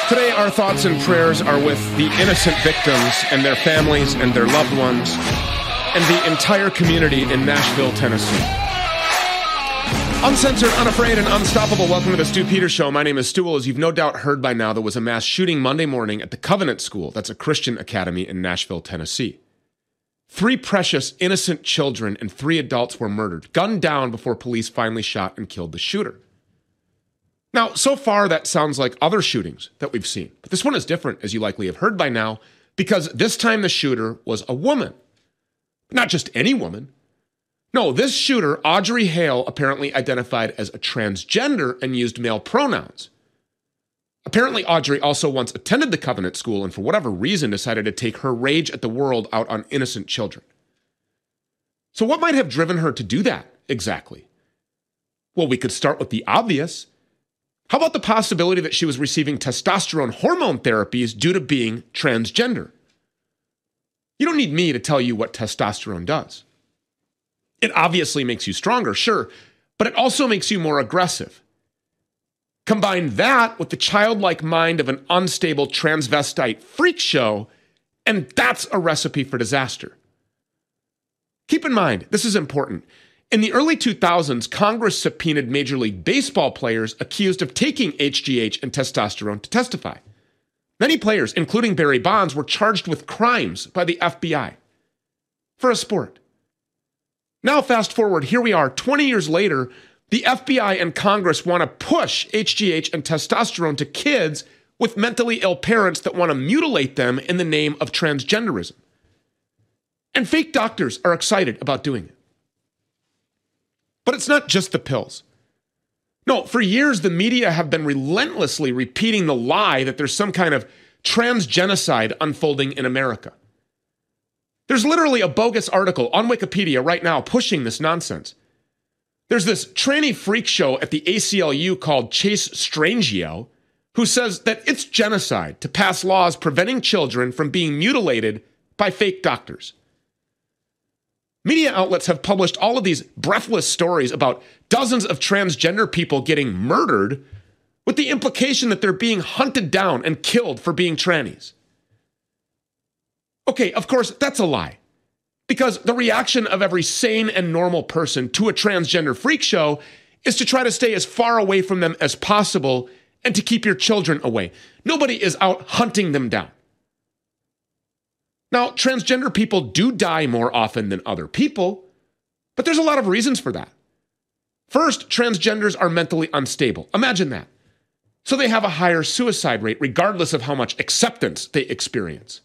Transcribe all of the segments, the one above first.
Today, our thoughts and prayers are with the innocent victims and their families and their loved ones and the entire community in Nashville, Tennessee. Uncensored, unafraid, and unstoppable. Welcome to the Stu Peters Show. My name is Stu. As you've no doubt heard by now, there was a mass shooting Monday morning at the Covenant School. That's a Christian academy in Nashville, Tennessee. 3 precious, innocent children and 3 adults were murdered, gunned down before police finally shot and killed the shooter. Now, so far, that sounds like other shootings that we've seen. But this one is different, as you likely have heard by now, because this time the shooter was a woman. Not just any woman. No, this shooter, Audrey Hale, apparently identified as a transgender and used male pronouns. Apparently, Audrey also once attended the Covenant School and for whatever reason decided to take her rage at the world out on innocent children. So what might have driven her to do that exactly? Well, we could start with the obvious. How about the possibility that she was receiving testosterone hormone therapies due to being transgender? You don't need me to tell you what testosterone does. It obviously makes you stronger, sure, but it also makes you more aggressive. Combine that with the childlike mind of an unstable transvestite freak show, and that's a recipe for disaster. Keep in mind, this is important. In the early 2000s, Congress subpoenaed Major League Baseball players accused of taking HGH and testosterone to testify. Many players, including Barry Bonds, were charged with crimes by the FBI for a sport. Now, fast forward, here we are, 20 years later, the FBI and Congress want to push HGH and testosterone to kids with mentally ill parents that want to mutilate them in the name of transgenderism. And fake doctors are excited about doing it. But it's not just the pills. No, for years, the media have been relentlessly repeating the lie that there's some kind of transgenocide unfolding in America. There's literally a bogus article on Wikipedia right now pushing this nonsense. There's this tranny freak show at the ACLU called Chase Strangio, who says that it's genocide to pass laws preventing children from being mutilated by fake doctors. Media outlets have published all of these breathless stories about dozens of transgender people getting murdered with the implication that they're being hunted down and killed for being trannies. Okay, of course, that's a lie. Because the reaction of every sane and normal person to a transgender freak show is to try to stay as far away from them as possible and to keep your children away. Nobody is out hunting them down. Now, transgender people do die more often than other people, but there's a lot of reasons for that. First, transgenders are mentally unstable. Imagine that. So they have a higher suicide rate regardless of how much acceptance they experience.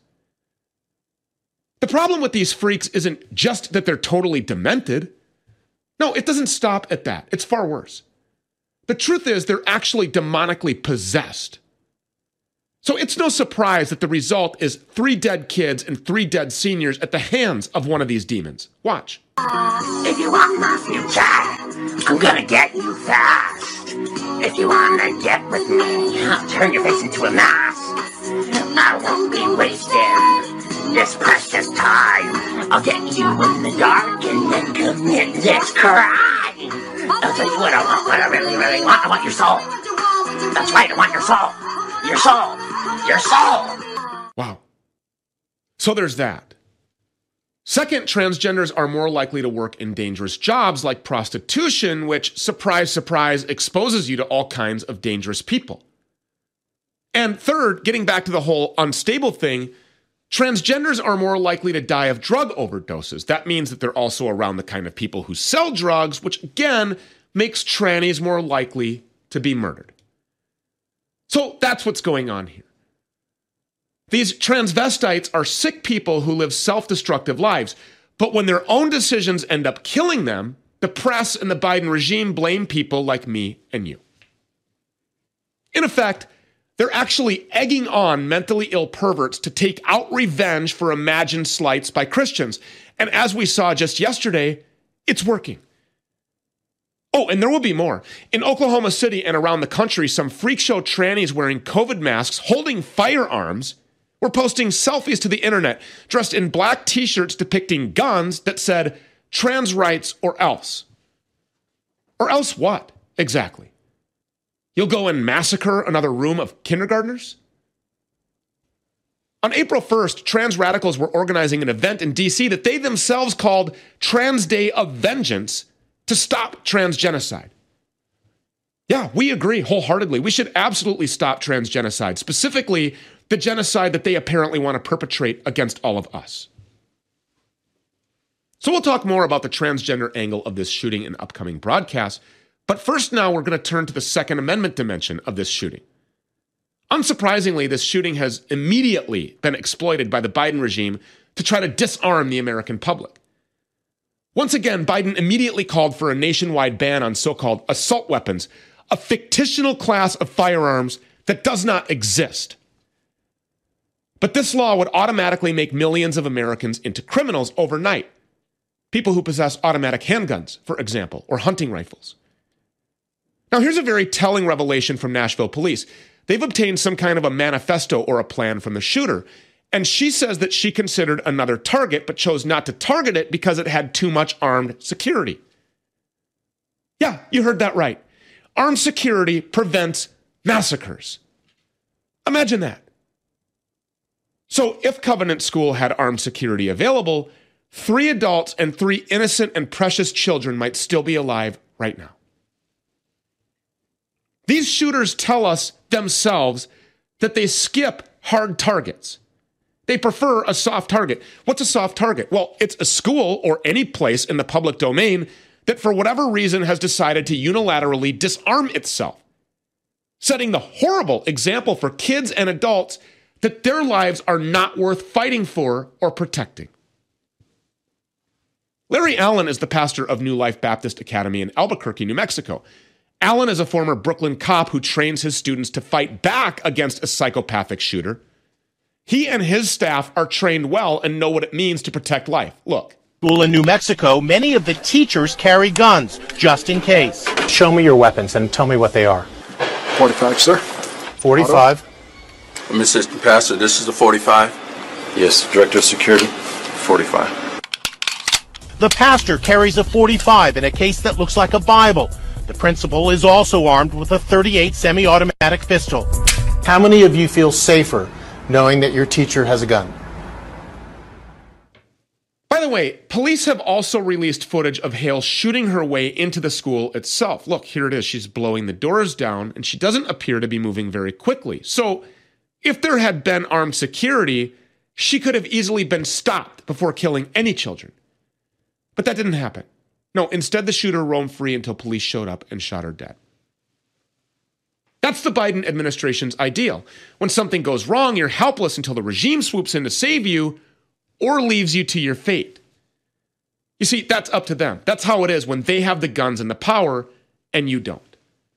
The problem with these freaks isn't just that they're totally demented. No, it doesn't stop at that. It's far worse. The truth is they're actually demonically possessed. So it's no surprise that the result is 3 dead kids and 3 dead seniors at the hands of one of these demons. Watch. If you want my future, I'm gonna get you fast. If you wanna get with me, I'll turn your face into a mask. I won't be wasting this precious time. I'll get you in the dark and then commit this crime. I'll tell you what I want, what I really, really want. I want your soul. That's right, I want your soul. Your soul. Your soul. Wow. So there's that. Second, transgenders are more likely to work in dangerous jobs like prostitution, which, surprise, surprise, exposes you to all kinds of dangerous people. And third, getting back to the whole unstable thing, transgenders are more likely to die of drug overdoses. That means that they're also around the kind of people who sell drugs, which again makes trannies more likely to be murdered. So that's what's going on here. These transvestites are sick people who live self-destructive lives, but when their own decisions end up killing them, the press and the Biden regime blame people like me and you. In effect, they're actually egging on mentally ill perverts to take out revenge for imagined slights by Christians. And as we saw just yesterday, it's working. Oh, and there will be more. In Oklahoma City and around the country, some freak show trannies wearing COVID masks, holding firearms, were posting selfies to the internet dressed in black t-shirts depicting guns that said, trans rights or else. Or else what, exactly? You'll go and massacre another room of kindergartners? On April 1st, trans radicals were organizing an event in D.C. that they themselves called Trans Day of Vengeance to stop trans genocide. Yeah, we agree wholeheartedly. We should absolutely stop trans genocide, specifically the genocide that they apparently want to perpetrate against all of us. So we'll talk more about the transgender angle of this shooting in upcoming broadcasts. But first now we're going to turn to the Second Amendment dimension of this shooting. Unsurprisingly, this shooting has immediately been exploited by the Biden regime to try to disarm the American public. Once again, Biden immediately called for a nationwide ban on so-called assault weapons, a fictional class of firearms that does not exist. But this law would automatically make millions of Americans into criminals overnight. People who possess automatic handguns, for example, or hunting rifles. Now, here's a very telling revelation from Nashville police. They've obtained some kind of a manifesto or a plan from the shooter, and she says that she considered another target but chose not to target it because it had too much armed security. Yeah, you heard that right. Armed security prevents massacres. Imagine that. So if Covenant School had armed security available, 3 adults and 3 innocent and precious children might still be alive right now. These shooters tell us themselves that they skip hard targets. They prefer a soft target. What's a soft target? Well, it's a school or any place in the public domain that for whatever reason has decided to unilaterally disarm itself, setting the horrible example for kids and adults that their lives are not worth fighting for or protecting. Larry Allen is the pastor of New Life Baptist Academy in Albuquerque, New Mexico. Allen is a former Brooklyn cop who trains his students to fight back against a psychopathic shooter. He and his staff are trained well and know what it means to protect life. Look. School in New Mexico, many of the teachers carry guns, just in case. Show me your weapons and tell me what they are. 45, sir. 45. I'm Assistant Pastor. This is the 45. Yes, Director of Security. 45. The pastor carries a 45 in a case that looks like a Bible. The principal is also armed with a .38 semi-automatic pistol. How many of you feel safer knowing that your teacher has a gun? By the way, police have also released footage of Hale shooting her way into the school itself. Look, here it is. She's blowing the doors down, and she doesn't appear to be moving very quickly. So if there had been armed security, she could have easily been stopped before killing any children. But that didn't happen. No, instead the shooter roamed free until police showed up and shot her dead. That's the Biden administration's ideal. When something goes wrong, you're helpless until the regime swoops in to save you or leaves you to your fate. You see, that's up to them. That's how it is when they have the guns and the power and you don't.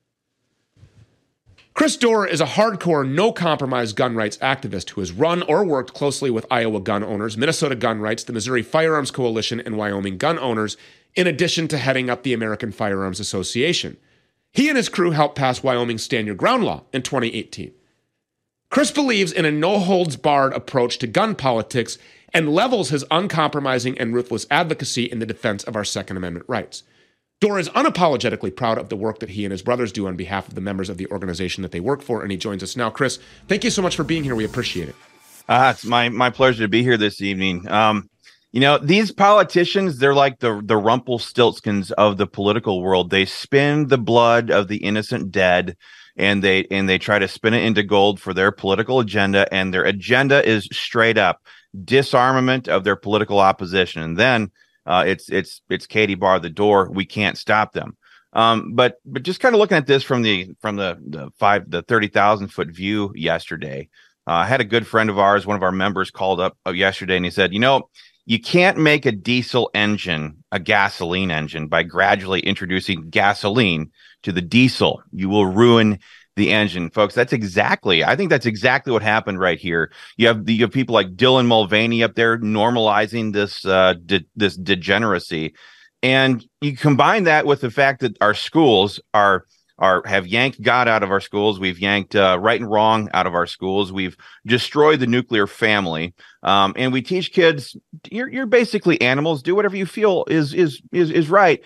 Chris Dorr is a hardcore, no-compromise gun rights activist who has run or worked closely with Iowa gun owners, Minnesota Gun Rights, the Missouri Firearms Coalition, and Wyoming gun owners, in addition to heading up the American Firearms Association. He and his crew helped pass Wyoming's Stand Your Ground law in 2018. Chris believes in a no-holds-barred approach to gun politics and levels his uncompromising and ruthless advocacy in the defense of our Second Amendment rights. Dorr is unapologetically proud of the work that he and his brothers do on behalf of the members of the organization that they work for, and he joins us now. Chris, thank you so much for being here. We appreciate it. It's my pleasure to be here this evening. These politicians, they're like the Rumpelstiltskins of the political world. They spin the blood of the innocent dead, and they try to spin it into gold for their political agenda, and their agenda is straight up disarmament of their political opposition. And then it's Katie bar the door. We can't stop them. But just kind of looking at this from the 30,000 foot view yesterday, I had a good friend of ours, one of our members, called up yesterday, and he said, you can't make a diesel engine a gasoline engine by gradually introducing gasoline to the diesel. You will ruin the engine, folks. I think that's exactly what happened right here. You have people like Dylan Mulvaney up there normalizing this degeneracy, and you combine that with the fact that our schools have yanked God out of our schools. We've yanked right and wrong out of our schools. We've destroyed the nuclear family, and we teach kids you're basically animals. Do whatever you feel is right.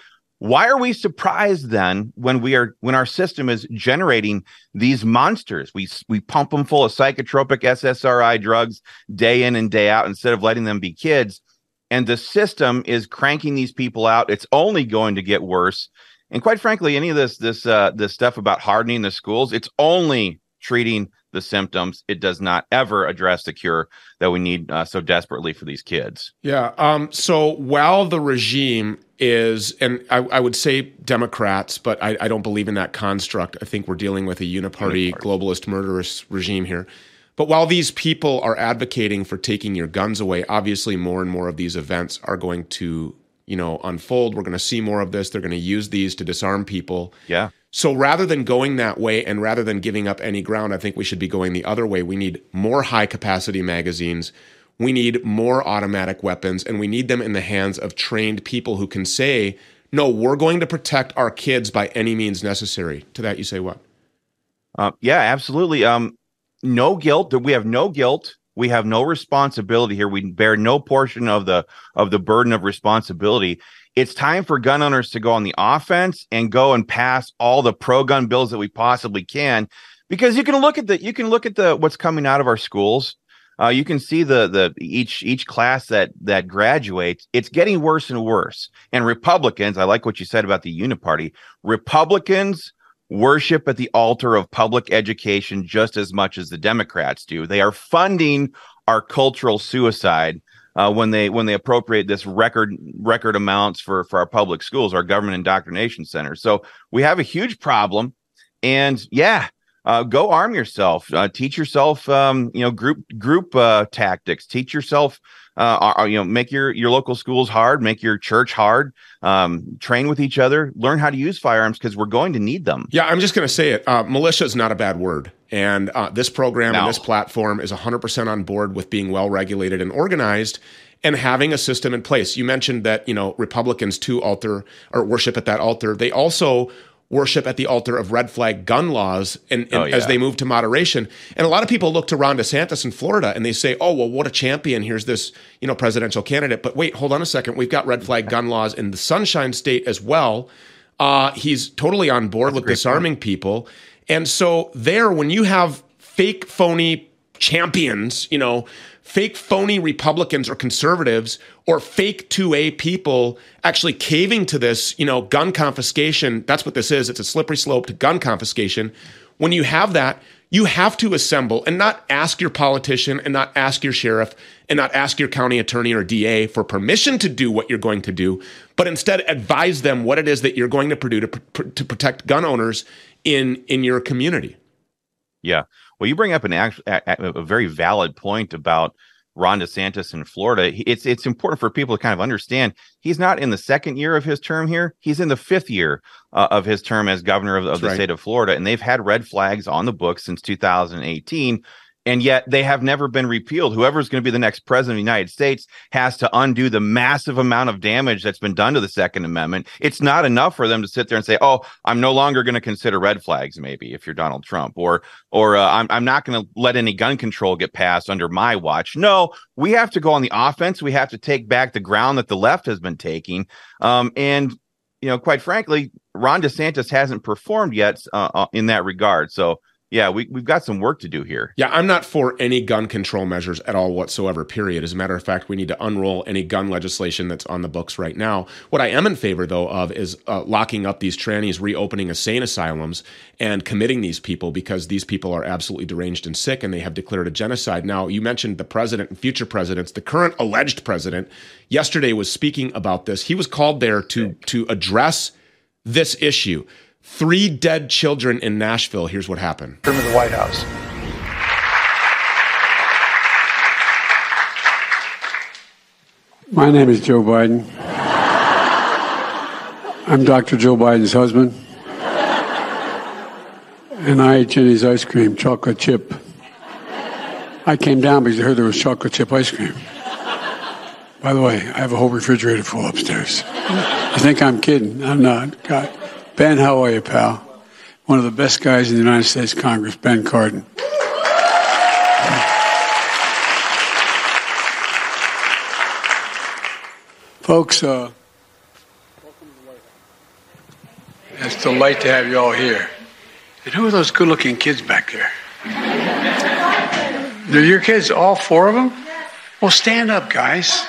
Why are we surprised then when our system is generating these monsters? We pump them full of psychotropic SSRI drugs day in and day out instead of letting them be kids. And the system is cranking these people out. It's only going to get worse. And quite frankly, any of this stuff about hardening the schools, it's only treating the symptoms. It does not ever address the cure that we need so desperately for these kids. Yeah. So while the regime is, and I would say Democrats, but I don't believe in that construct. I think we're dealing with a uniparty globalist murderous regime here. But while these people are advocating for taking your guns away, obviously more and more of these events are going to unfold. We're going to see more of this. They're going to use these to disarm people. Yeah. So rather than going that way and rather than giving up any ground, I think we should be going the other way. We need more high-capacity magazines. We need more automatic weapons, and we need them in the hands of trained people who can say, no, we're going to protect our kids by any means necessary. To that, you say what? Yeah, absolutely. No guilt. We have no guilt. We have no responsibility here. We bear no portion of the burden of responsibility. It's time for gun owners to go on the offense and go and pass all the pro-gun bills that we possibly can, because you can look at what's coming out of our schools. You can see each class that graduates. It's getting worse and worse. And Republicans, I like what you said about the uniparty. Republicans worship at the altar of public education just as much as the Democrats do. They are funding our cultural suicide when they appropriate this record amounts for our public schools, our government indoctrination centers. So we have a huge problem. And go arm yourself. Teach yourself, group tactics. Teach yourself. Make your local schools hard. Make your church hard. Train with each other. Learn how to use firearms because we're going to need them. Yeah, I'm just going to say it. Militia is not a bad word, and this program and this platform is 100% on board with being well regulated and organized, and having a system in place. You mentioned that Republicans too worship at that altar. They also worship at the altar of red flag gun laws as they move to moderation. And a lot of people look to Ron DeSantis in Florida and they say, oh, well, what a champion. Here's this, presidential candidate. But wait, hold on a second. We've got red flag gun laws in the Sunshine State as well. He's totally on board with disarming people. And so when you have fake, phony champions, fake, phony Republicans or conservatives or fake 2A people actually caving to this, gun confiscation. That's what this is. It's a slippery slope to gun confiscation. When you have that, you have to assemble and not ask your politician and not ask your sheriff and not ask your county attorney or DA for permission to do what you're going to do, but instead advise them what it is that you're going to do to protect gun owners in your community. Yeah. Well, you bring up a very valid point about Ron DeSantis in Florida. It's important for people to kind of understand he's not in the second year of his term here. He's in the fifth year of his term as governor of the state of Florida. And they've had red flags on the books since 2018. And yet they have never been repealed. Whoever's going to be the next president of the United States has to undo the massive amount of damage that's been done to the Second Amendment. It's not enough for them to sit there and say, oh, I'm no longer going to consider red flags, maybe, if you're Donald Trump, or I'm not going to let any gun control get passed under my watch. No, we have to go on the offense. We have to take back the ground that the left has been taking. And quite frankly, Ron DeSantis hasn't performed yet in that regard. So, yeah, we've got some work to do here. Yeah, I'm not for any gun control measures at all whatsoever, period. As a matter of fact, we need to unroll any gun legislation that's on the books right now. What I am in favor, though, of is locking up these trannies, reopening insane asylums, and committing these people because these people are absolutely deranged and sick, and they have declared a genocide. Now, you mentioned the president and future presidents. The current alleged president yesterday was speaking about this. He was called there to address this issue. 3 dead children in Nashville. Here's what happened. From the White House. My name is Joe Biden. I'm Dr. Joe Biden's husband. And I ate Jenny's ice cream, chocolate chip. I came down because I heard there was chocolate chip ice cream. By the way, I have a whole refrigerator full upstairs. You think I'm kidding? I'm not. God. Ben, how are you, pal? One of the best guys in the United States Congress, Ben Cardin. Folks, welcome to the White House. It's a delight to have you all here. And who are those good-looking kids back there? They're your kids, all four of them? Well, stand up, guys.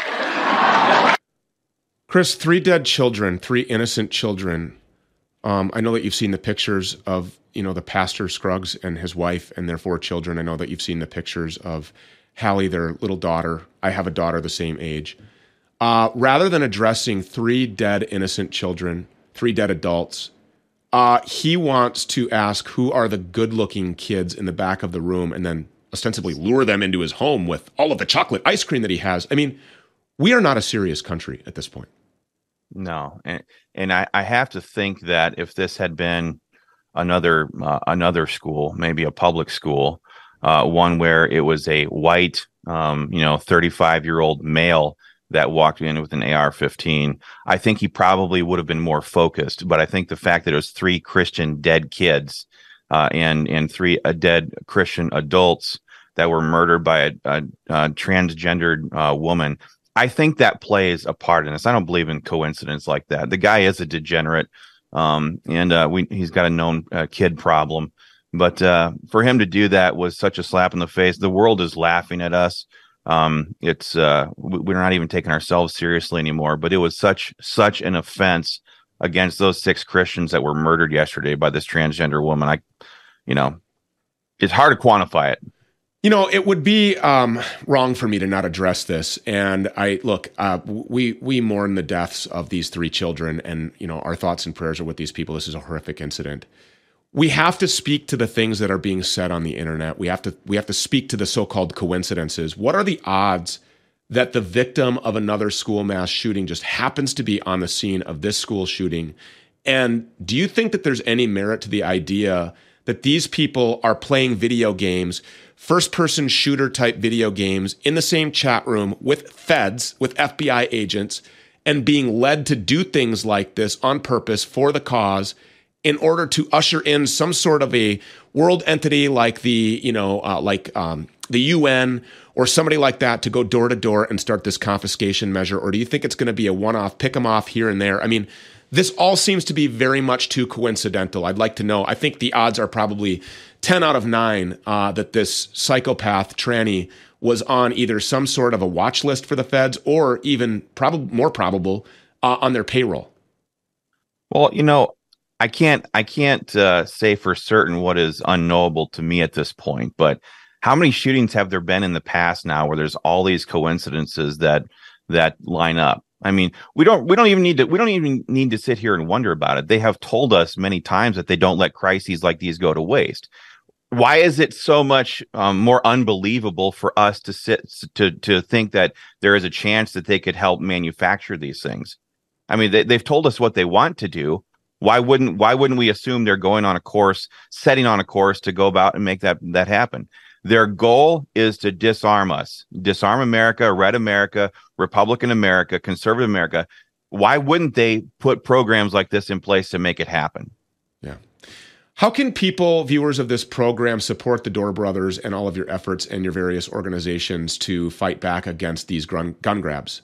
Chris, 3 dead children, 3 innocent children. I know that you've seen the pictures of, the pastor Scruggs and his wife and their 4 children. I know that you've seen the pictures of Hallie, their little daughter. I have a daughter the same age. Rather than addressing 3 dead innocent children, 3 dead adults, he wants to ask who are the good-looking kids in the back of the room and then ostensibly lure them into his home with all of the chocolate ice cream that he has. I mean, we are not a serious country at this point. No, and I have to think that if this had been another school, maybe a public school, one where it was a white, 35-year-old male that walked in with an AR-15, I think he probably would have been more focused. But I think the fact that it was 3 Christian dead kids and 3 dead Christian adults that were murdered by a transgendered woman, I think that plays a part in this. I don't believe in coincidence like that. The guy is a degenerate, and he's got a known kid problem. But for him to do that was such a slap in the face. The world is laughing at us. We're not even taking ourselves seriously anymore. But it was such an offense against those 6 Christians that were murdered yesterday by this transgender woman. It's hard to quantify it. It would be wrong for me to not address this. And we mourn the deaths of these 3 children, and our thoughts and prayers are with these people. This is a horrific incident. We have to speak to the things that are being said on the internet. We have to speak to the so-called coincidences. What are the odds that the victim of another school mass shooting just happens to be on the scene of this school shooting? And do you think that there's any merit to the idea that these people are playing video games, first-person shooter type video games in the same chat room with feds, with FBI agents, and being led to do things like this on purpose for the cause in order to usher in some sort of a world entity like the UN or somebody like that to go door to door and start this confiscation measure? Or do you think it's going to be a one-off, pick them off here and there? I mean, this all seems to be very much too coincidental. I'd like to know. I think the odds are probably 10 out of 9 that this psychopath tranny was on either some sort of a watch list for the feds or even more probable on their payroll. Well, I can't say for certain what is unknowable to me at this point, but how many shootings have there been in the past now where there's all these coincidences that line up? I mean, we don't even need to sit here and wonder about it. They have told us many times that they don't let crises like these go to waste. Why is it so much more unbelievable for us to think that there is a chance that they could help manufacture these things? I mean, they've told us what they want to do. Why wouldn't we assume they're setting on a course to go about and make that happen? Their goal is to disarm us, disarm America, red America, Republican America, conservative America. Why wouldn't they put programs like this in place to make it happen? Yeah. How can people, viewers of this program, support the Door Brothers and all of your efforts and your various organizations to fight back against these gun grabs?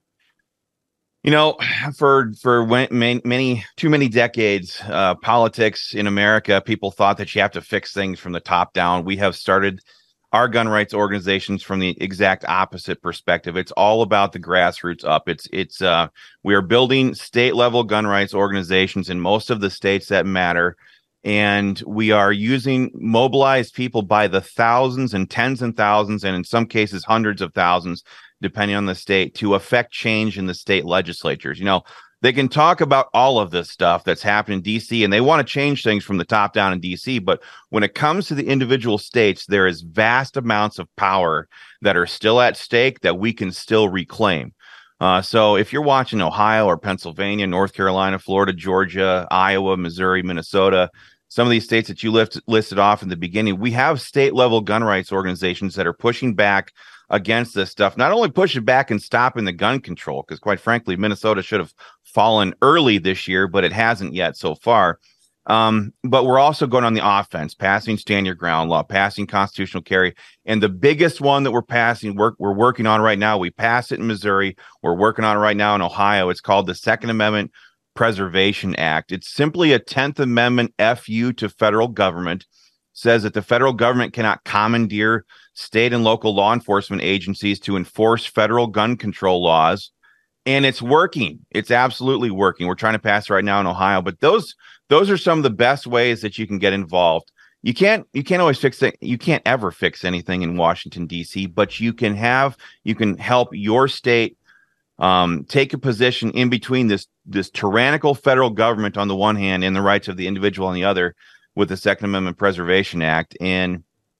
For too many decades, politics in America, people thought that you have to fix things from the top down. We have started our gun rights organizations from the exact opposite perspective. It's all about the grassroots up. We are building state level gun rights organizations in most of the states that matter. And we are using mobilized people by the thousands and tens and thousands, and in some cases, hundreds of thousands, depending on the state, to affect change in the state legislatures. They can talk about all of this stuff that's happening in D.C., and they want to change things from the top down in D.C., but when it comes to the individual states, there is vast amounts of power that are still at stake that we can still reclaim. So if you're watching Ohio or Pennsylvania, North Carolina, Florida, Georgia, Iowa, Missouri, Minnesota, some of these states that you listed off in the beginning, we have state-level gun rights organizations that are pushing back against this stuff, not only pushing back and stopping the gun control, because quite frankly, Minnesota should have fallen early this year, but it hasn't yet so far. But we're also going on the offense, passing stand your ground law, passing constitutional carry. And the biggest one that we're working on right now, we passed it in Missouri. We're working on it right now in Ohio. It's called the Second Amendment Preservation Act. It's simply a 10th Amendment FU to federal government. Says that the federal government cannot commandeer state and local law enforcement agencies to enforce federal gun control laws. And it's working. It's absolutely working. We're trying to pass it right now in Ohio, but those are some of the best ways that you can get involved. You can't always fix it. You can't ever fix anything in Washington, D.C., but you can help your state take a position in between this tyrannical federal government on the one hand and the rights of the individual on the other with the Second Amendment Preservation Act. And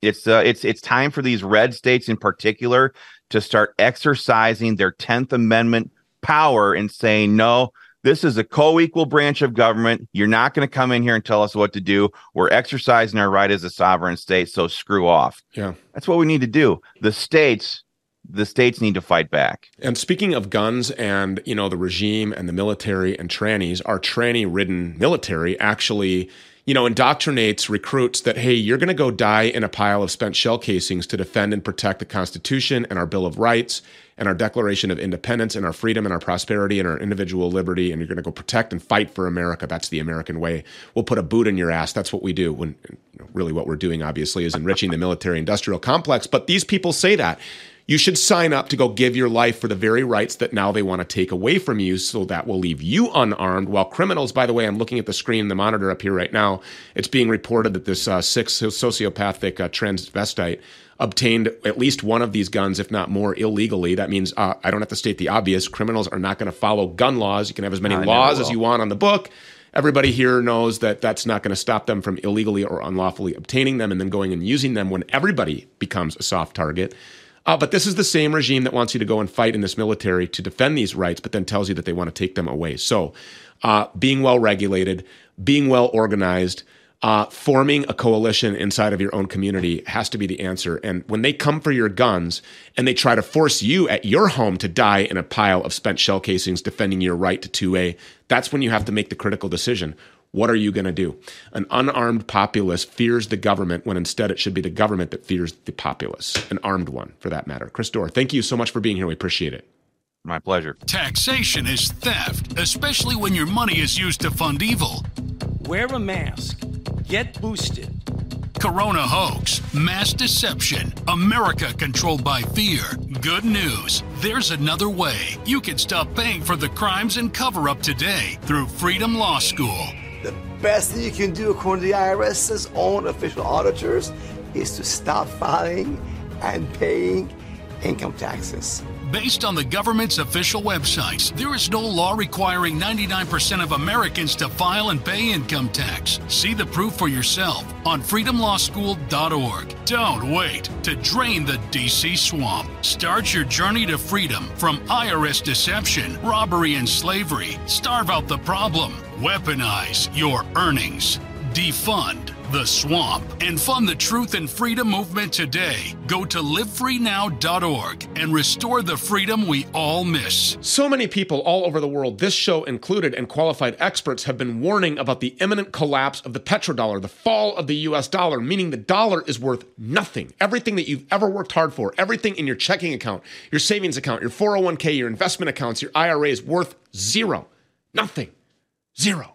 it's time for these red states in particular to start exercising their 10th Amendment power and saying, no, this is a co-equal branch of government. You're not going to come in here and tell us what to do. We're exercising our right as a sovereign state, so screw off. Yeah, that's what we need to do. The states need to fight back. And speaking of guns and, the regime and the military and trannies, our tranny-ridden military actually, indoctrinates recruits that, hey, you're going to go die in a pile of spent shell casings to defend and protect the Constitution and our Bill of Rights and our Declaration of Independence and our freedom and our prosperity and our individual liberty, and you're going to go protect and fight for America. That's the American way. We'll put a boot in your ass. That's what we do. When really what we're doing, obviously, is enriching the military-industrial complex. But these people say that. You should sign up to go give your life for the very rights that now they want to take away from you, so that will leave you unarmed, while criminals, by the way, I'm looking at the screen, the monitor up here right now, it's being reported that this sociopathic transvestite obtained at least one of these guns, if not more, illegally. That means I don't have to state the obvious. Criminals are not going to follow gun laws. You can have as many laws as you want on the book. Everybody here knows that that's not going to stop them from illegally or unlawfully obtaining them and then going and using them when everybody becomes a soft target. But this is the same regime that wants you to go and fight in this military to defend these rights, but then tells you that they want to take them away. So being well regulated, being well organized, forming a coalition inside of your own community has to be the answer. And when they come for your guns and they try to force you at your home to die in a pile of spent shell casings defending your right to 2A, that's when you have to make the critical decision. What are you going to do? An unarmed populace fears the government when instead it should be the government that fears the populace, an armed one for that matter. Chris Dorr, thank you so much for being here. We appreciate it. My pleasure. Taxation is theft, especially when your money is used to fund evil. Wear a mask. Get boosted. Corona hoax, mass deception, America controlled by fear. Good news, there's another way. You can stop paying for the crimes and cover-up today through Freedom Law School. The best thing you can do, according to the IRS's own official auditors, is to stop filing and paying income taxes. Based on the government's official websites, there is no law requiring 99% of Americans to file and pay income tax. See the proof for yourself on freedomlawschool.org. Don't wait to drain the DC swamp. Start your journey to freedom from IRS deception, robbery, and slavery. Starve out the problem. Weaponize your earnings. Defund the swamp and fund the truth and freedom movement today. Go to livefreenow.org and restore the freedom we all miss. So many people all over the world, this show included, and qualified experts have been warning about the imminent collapse of the petrodollar, the fall of the US dollar, meaning the dollar is worth nothing. Everything that you've ever worked hard for, everything in your checking account, your savings account, your 401k, your investment accounts, your IRA is worth zero. Nothing. Zero.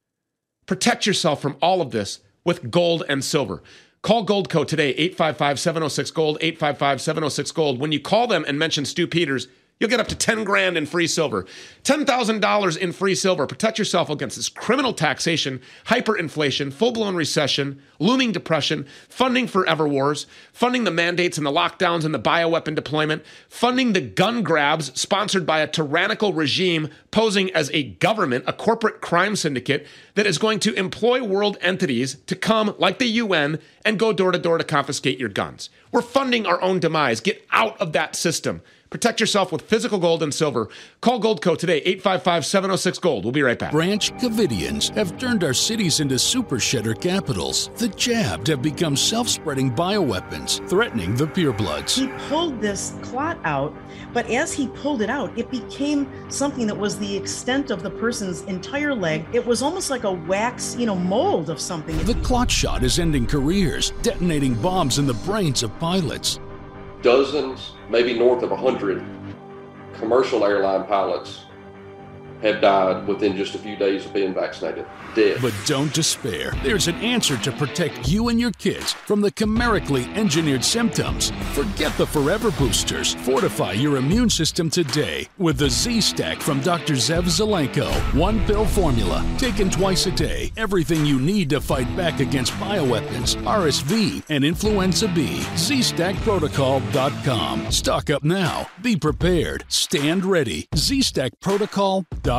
Protect yourself from all of this with gold and silver. Call Goldco today, 855-706-GOLD, 855-706-GOLD. When you call them and mention Stu Peters, you'll get up to $10,000 in free silver, $10,000 in free silver. Protect yourself against this criminal taxation, hyperinflation, full-blown recession, looming depression, funding forever wars, funding the mandates and the lockdowns and the bioweapon deployment, funding the gun grabs sponsored by a tyrannical regime posing as a government, a corporate crime syndicate that is going to employ world entities to come, like the UN, and go door to door to confiscate your guns. We're funding our own demise. Get out of that system. Protect yourself with physical gold and silver. Call Goldco today, 855-706-GOLD. We'll be right back. Branch Covidians have turned our cities into super shedder capitals. The jabbed have become self-spreading bioweapons, threatening the purebloods. He pulled this clot out, but as he pulled it out, it became something that was the extent of the person's entire leg. It was almost like a wax, mold of something. The clot shot is ending careers, detonating bombs in the brains of pilots. Dozens, maybe north of 100 commercial airline pilots have died within just a few days of being vaccinated. Dead. But don't despair. There's an answer to protect you and your kids from the chimerically engineered symptoms. Forget the forever boosters. Fortify your immune system today with the Z-Stack from Dr. Zev Zelenko. One pill formula, taken twice a day. Everything you need to fight back against bioweapons, RSV, and influenza B. ZStackProtocol.com. Stock up now. Be prepared. Stand ready. ZStackProtocol.com.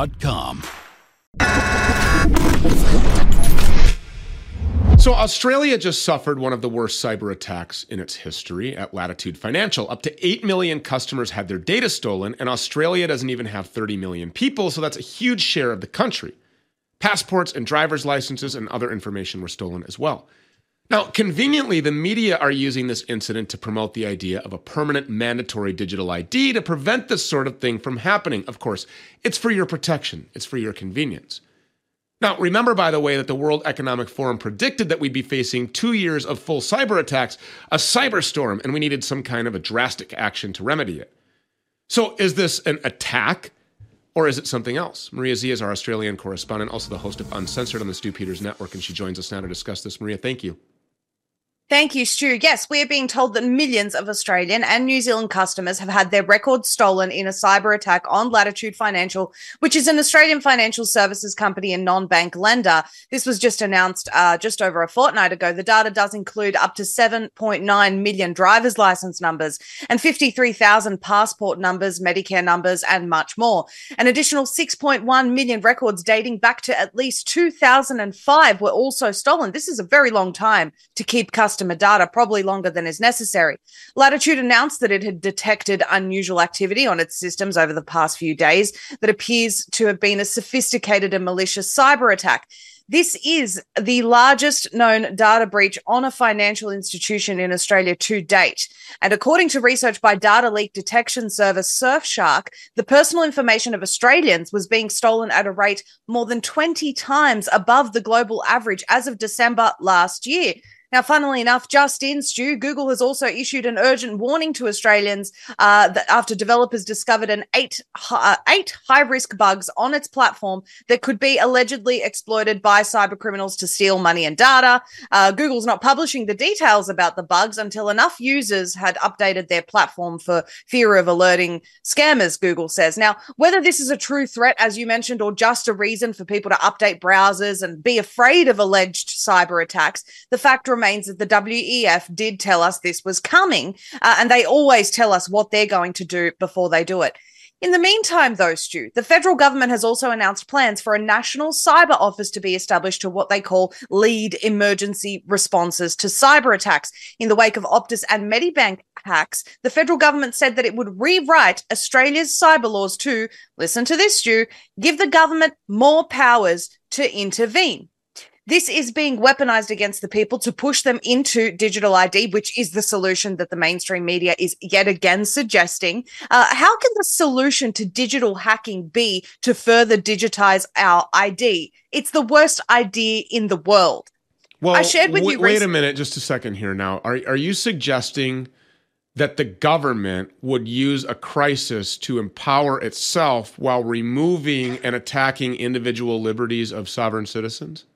So Australia just suffered one of the worst cyber attacks in its history at Latitude Financial. Up to 8 million customers had their data stolen, and Australia doesn't even have 30 million people, so that's a huge share of the country. Passports and driver's licenses and other information were stolen as well. Now, conveniently, the media are using this incident to promote the idea of a permanent mandatory digital ID to prevent this sort of thing from happening. Of course, it's for your protection. It's for your convenience. Now, remember, by the way, that the World Economic Forum predicted that we'd be facing 2 years of full cyber attacks, a cyberstorm, and we needed some kind of a drastic action to remedy it. So is this an attack, or is it something else? Maria Zia is our Australian correspondent, also the host of Uncensored on the Stu Peters Network, and she joins us now to discuss this. Maria, thank you. Thank you, Stu. Yes, we are being told that millions of Australian and New Zealand customers have had their records stolen in a cyber attack on Latitude Financial, which is an Australian financial services company and non-bank lender. This was just announced just over a fortnight ago. The data does include up to 7.9 million driver's license numbers and 53,000 passport numbers, Medicare numbers, and much more. An additional 6.1 million records dating back to at least 2005 were also stolen. This is a very long time to keep customer data, probably longer than is necessary. Latitude announced that it had detected unusual activity on its systems over the past few days that appears to have been a sophisticated and malicious cyber attack. This is the largest known data breach on a financial institution in Australia to date. And according to research by data leak detection service Surfshark, the personal information of Australians was being stolen at a rate more than 20 times above the global average as of December last year. Now, funnily enough, just in, Stu, Google has also issued an urgent warning to Australians that after developers discovered eight high-risk bugs on its platform that could be allegedly exploited by cyber criminals to steal money and data. Google's not publishing the details about the bugs until enough users had updated their platform for fear of alerting scammers, Google says. Now, whether this is a true threat, as you mentioned, or just a reason for people to update browsers and be afraid of alleged cyber attacks, the fact remains that the WEF did tell us this was coming, and they always tell us what they're going to do before they do it. In the meantime, though, Stu, the federal government has also announced plans for a national cyber office to be established to what they call lead emergency responses to cyber attacks. In the wake of Optus and Medibank hacks, the federal government said that it would rewrite Australia's cyber laws to, listen to this, Stu, give the government more powers to intervene. This is being weaponized against the people to push them into digital ID, which is the solution that the mainstream media is yet again suggesting. How can the solution to digital hacking be to further digitize our ID? It's the worst idea in the world. Well, I shared with you. Wait a minute, just a second here now. Are you suggesting that the government would use a crisis to empower itself while removing and attacking individual liberties of sovereign citizens?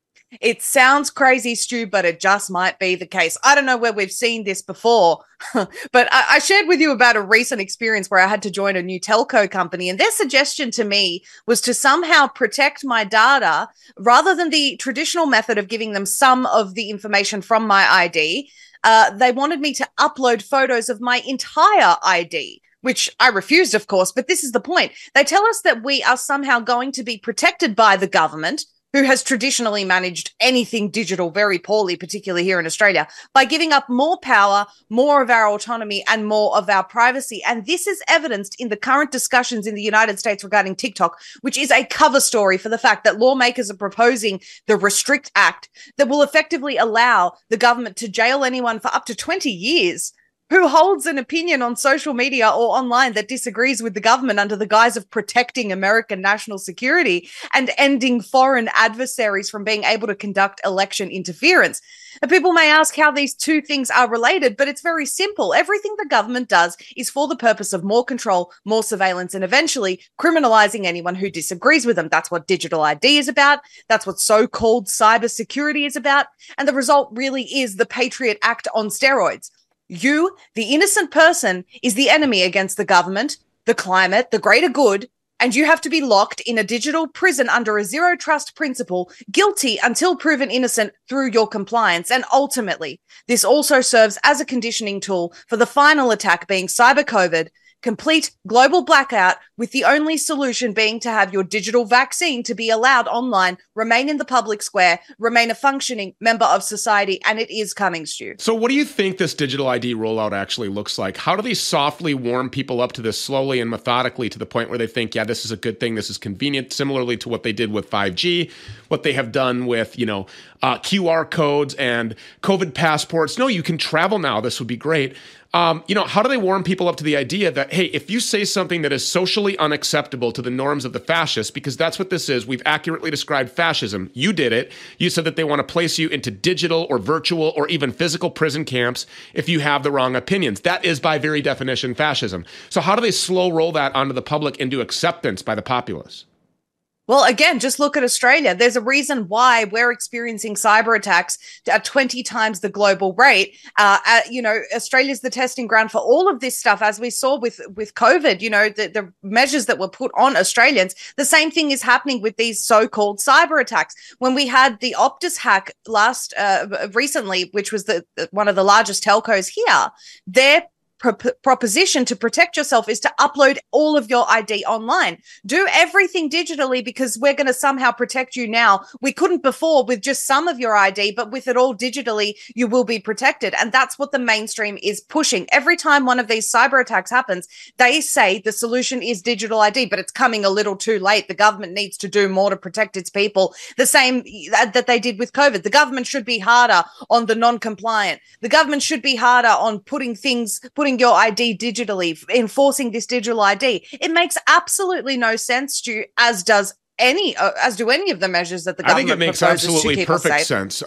It sounds crazy, Stu, but it just might be the case. I don't know where we've seen this before, but I shared with you about a recent experience where I had to join a new telco company, and their suggestion to me was to somehow protect my data rather than the traditional method of giving them some of the information from my ID. They wanted me to upload photos of my entire ID, which I refused, of course, but this is the point. They tell us that we are somehow going to be protected by the government, who has traditionally managed anything digital very poorly, particularly here in Australia, by giving up more power, more of our autonomy, and more of our privacy. And this is evidenced in the current discussions in the United States regarding TikTok, which is a cover story for the fact that lawmakers are proposing the Restrict Act that will effectively allow the government to jail anyone for up to 20 years who holds an opinion on social media or online that disagrees with the government under the guise of protecting American national security and ending foreign adversaries from being able to conduct election interference. And people may ask how these two things are related, but it's very simple. Everything the government does is for the purpose of more control, more surveillance, and eventually criminalizing anyone who disagrees with them. That's what digital ID is about. That's what so-called cybersecurity is about. And the result really is the Patriot Act on steroids. You, the innocent person, is the enemy against the government, the climate, the greater good, and you have to be locked in a digital prison under a zero trust principle, guilty until proven innocent through your compliance. And ultimately, this also serves as a conditioning tool for the final attack being cyber COVID, complete global blackout, with the only solution being to have your digital vaccine to be allowed online, remain in the public square, remain a functioning member of society, and it is coming, Stu. So what do you think this digital ID rollout actually looks like? How do they softly warm people up to this slowly and methodically to the point where they think, yeah, this is a good thing, this is convenient, similarly to what they did with 5G, what they have done with, QR codes and COVID passports? No, you can travel now. This would be great. How do they warm people up to the idea that, hey, if you say something that is socially unacceptable to the norms of the fascists, because that's what this is, we've accurately described fascism. You did it. You said that they want to place you into digital or virtual or even physical prison camps if you have the wrong opinions. That is, by very definition, fascism. So how do they slow roll that onto the public into acceptance by the populace? Well, again, just look at Australia. There's a reason why we're experiencing cyber attacks at 20 times the global rate. Australia's the testing ground for all of this stuff, as we saw with COVID, the measures that were put on Australians. The same thing is happening with these so-called cyber attacks. When we had the Optus hack recently, which was one of the largest telcos here, their proposition to protect yourself is to upload all of your ID online. Do everything digitally, because we're going to somehow protect you now. We couldn't before with just some of your ID, but with it all digitally, you will be protected. And that's what the mainstream is pushing. Every time one of these cyber attacks happens, they say the solution is digital ID, but it's coming a little too late. The government needs to do more to protect its people. The same that they did with COVID. The government should be harder on the non-compliant. The government should be harder on putting your ID digitally, enforcing this digital ID. It makes absolutely no sense, Stu, as do any of the measures that the government proposes. I think it makes absolutely perfect sense.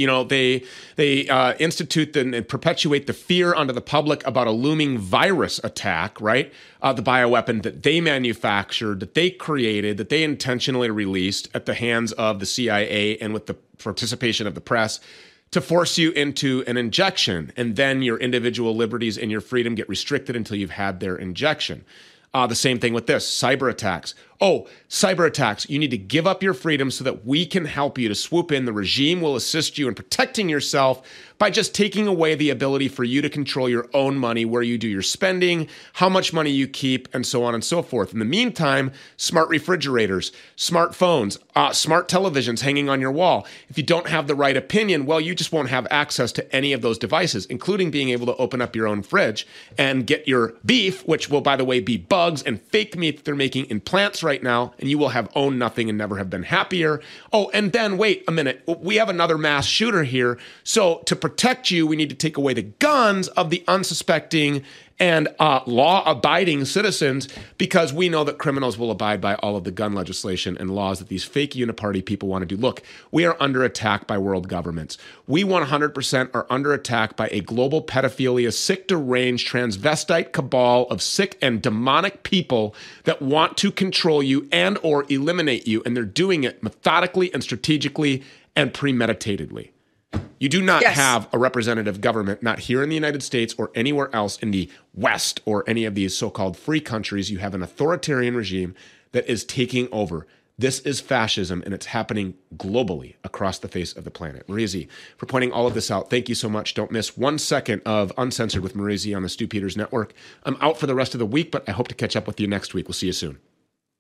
They institute and perpetuate the fear under the public about a looming virus attack, right? The bioweapon that they manufactured, that they created, that they intentionally released at the hands of the CIA and with the participation of the press, to force you into an injection, and then your individual liberties and your freedom get restricted until you've had their injection. The same thing with this, cyber attacks. Oh, cyber attacks. You need to give up your freedom so that we can help you to swoop in. The regime will assist you in protecting yourself by just taking away the ability for you to control your own money, where you do your spending, how much money you keep, and so on and so forth. In the meantime, smart refrigerators, smartphones, smart televisions hanging on your wall. If you don't have the right opinion, well, you just won't have access to any of those devices, including being able to open up your own fridge and get your beef, which will, by the way, be bugs and fake meat that they're making in plants right now, and you will have owned nothing and never have been happier. Oh, and then wait a minute. We have another mass shooter here. So to protect you, we need to take away the guns of the unsuspecting and law-abiding citizens, because we know that criminals will abide by all of the gun legislation and laws that these fake uniparty people want to do. Look, we are under attack by world governments. We 100% are under attack by a global pedophilia, sick, deranged, transvestite cabal of sick and demonic people that want to control you and or eliminate you, and they're doing it methodically and strategically and premeditatedly. You do not have a representative government, not here in the United States or anywhere else in the West or any of these so-called free countries. You have an authoritarian regime that is taking over. This is fascism, and it's happening globally across the face of the planet. Maria Z, for pointing all of this out, thank you so much. Don't miss 1 second of Uncensored with Maria Z on the Stu Peters Network. I'm out for the rest of the week, but I hope to catch up with you next week. We'll see you soon.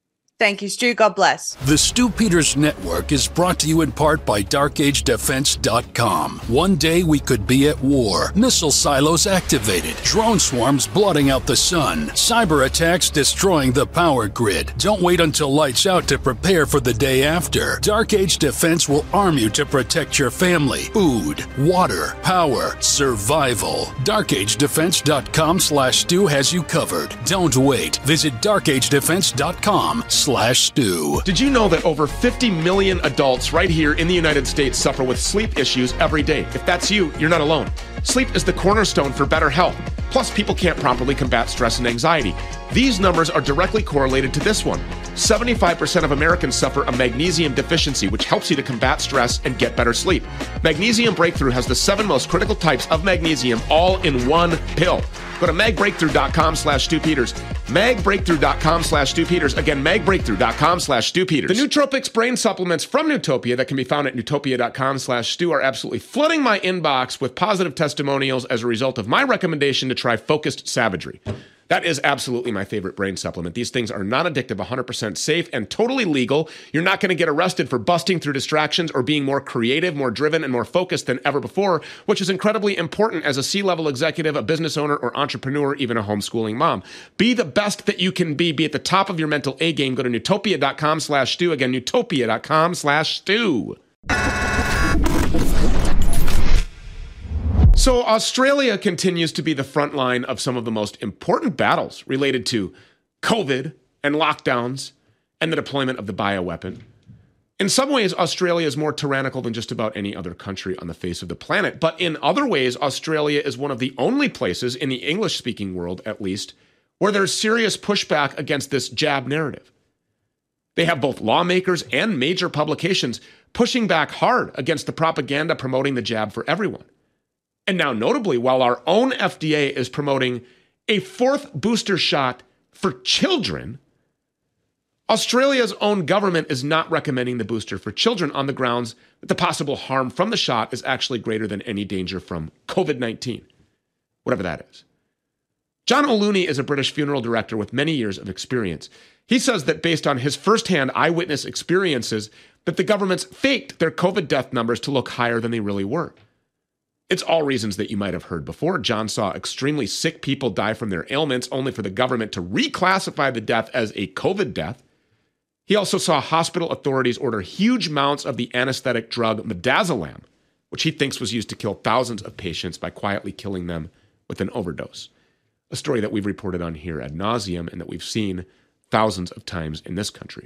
Thank you, Stu. God bless. The Stu Peters Network is brought to you in part by DarkAgeDefense.com. One day we could be at war. Missile silos activated. Drone swarms blotting out the sun. Cyber attacks destroying the power grid. Don't wait until lights out to prepare for the day after. Dark Age Defense will arm you to protect your family. Food, water, power, survival. DarkAgeDefense.com/Stu has you covered. Don't wait. Visit DarkAgeDefense.com/Stu. Did you know that over 50 million adults right here in the United States suffer with sleep issues every day? If that's you, you're not alone. Sleep is the cornerstone for better health. Plus, people can't properly combat stress and anxiety. These numbers are directly correlated to this one. 75% of Americans suffer a magnesium deficiency, which helps you to combat stress and get better sleep. Magnesium Breakthrough has the 7 most critical types of magnesium all in one pill. Go to magbreakthrough.com/Stu Peters. magbreakthrough.com/Stu Peters. Again, magbreakthrough.com/Stu Peters. The Nootropics brain supplements from Nootopia that can be found at nootopia.com/Stu are absolutely flooding my inbox with positive testimonials as a result of my recommendation to try Focused Savagery. That is absolutely my favorite brain supplement. These things are not addictive, 100% safe, and totally legal. You're not going to get arrested for busting through distractions or being more creative, more driven, and more focused than ever before, which is incredibly important as a C-level executive, a business owner, or entrepreneur, even a homeschooling mom. Be the best that you can be at the top of your mental A game. Go to nootopia.com/Stu. Again, nootopia.com/Stu. So Australia continues to be the front line of some of the most important battles related to COVID and lockdowns and the deployment of the bioweapon. In some ways, Australia is more tyrannical than just about any other country on the face of the planet. But in other ways, Australia is one of the only places, in the English-speaking world at least, where there's serious pushback against this jab narrative. They have both lawmakers and major publications pushing back hard against the propaganda promoting the jab for everyone. And now, notably, while our own FDA is promoting a 4th booster shot for children, Australia's own government is not recommending the booster for children on the grounds that the possible harm from the shot is actually greater than any danger from COVID-19, whatever that is. John O'Looney is a British funeral director with many years of experience. He says that based on his firsthand eyewitness experiences, that the governments faked their COVID death numbers to look higher than they really were. It's all reasons that you might have heard before. John saw extremely sick people die from their ailments only for the government to reclassify the death as a COVID death. He also saw hospital authorities order huge amounts of the anesthetic drug midazolam, which he thinks was used to kill thousands of patients by quietly killing them with an overdose. A story that we've reported on here ad nauseum and that we've seen thousands of times in this country.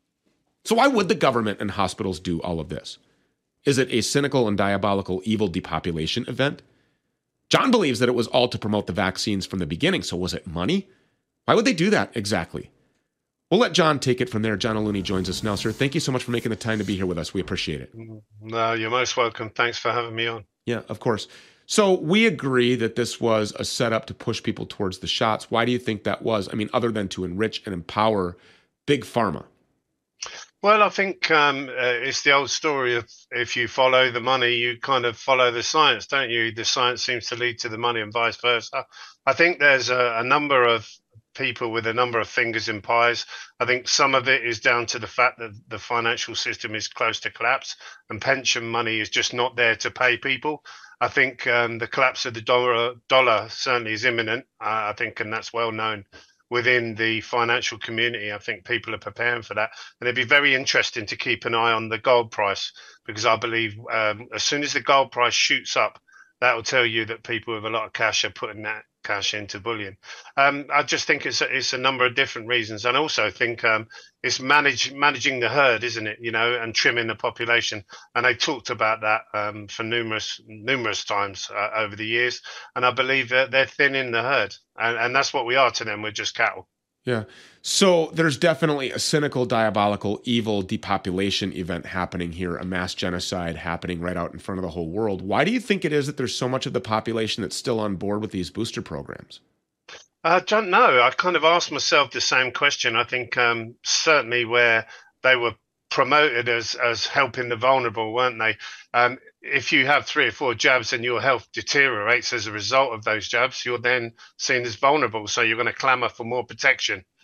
So why would the government and hospitals do all of this? Is it a cynical and diabolical evil depopulation event? John believes that it was all to promote the vaccines from the beginning, so was it money? Why would they do that exactly? We'll let John take it from there. John O'Looney joins us now. Sir, thank you so much for making the time to be here with us. We appreciate it. No, you're most welcome. Thanks for having me on. Yeah, of course. So we agree that this was a setup to push people towards the shots. Why do you think that was? I mean, other than to enrich and empower Big Pharma? Well, I think it's the old story of if you follow the money, you kind of follow the science, don't you? The science seems to lead to the money and vice versa. I think there's a number of people with a number of fingers in pies. I think some of it is down to the fact that the financial system is close to collapse and pension money is just not there to pay people. I think the collapse of the dollar certainly is imminent, I think, and that's well known within the financial community. I think people are preparing for that. And it'd be very interesting to keep an eye on the gold price, because I believe as soon as the gold price shoots up, that will tell you that people with a lot of cash are putting that cash into bullion. I just think it's a number of different reasons. And I also think it's managing the herd, isn't it? You know, and trimming the population. And they talked about that for numerous times over the years. And I believe that they're thinning the herd. And that's what we are to them. We're just cattle. Yeah. So there's definitely a cynical, diabolical, evil depopulation event happening here, a mass genocide happening right out in front of the whole world. Why do you think it is that there's so much of the population that's still on board with these booster programs? I don't know. I kind of asked myself the same question. I think certainly where they were promoted as helping the vulnerable, weren't they? If you have 3 or 4 jabs and your health deteriorates as a result of those jabs, you're then seen as vulnerable. So you're going to clamour for more protection.